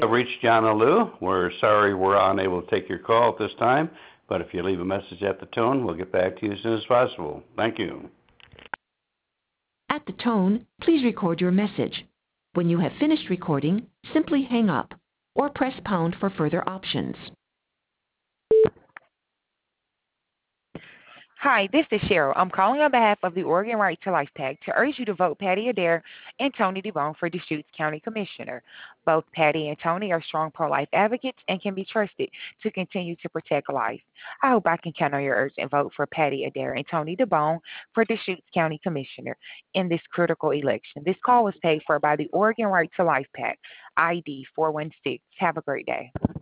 Reached John Alou. We're sorry we're unable to take your call at this time, but if you leave a message at the tone, we'll get back to you as soon as possible. Thank you. At the tone, please record your message. When you have finished recording, simply hang up or press pound for further options. Hi, this is Cheryl. I'm calling on behalf of the Oregon Right to Life PAC to urge you to vote Patty Adair and Tony DeBone for Deschutes County Commissioner. Both Patty and Tony are strong pro-life advocates and can be trusted to continue to protect life. I hope I can count on your urgent vote for Patty Adair and Tony DeBone for Deschutes County Commissioner in this critical election. This call was paid for by the Oregon Right to Life PAC, ID 416. Have a great day.